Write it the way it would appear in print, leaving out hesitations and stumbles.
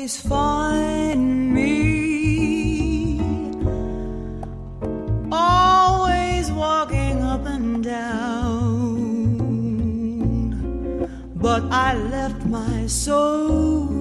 always find me always walking up and down, but I left my soul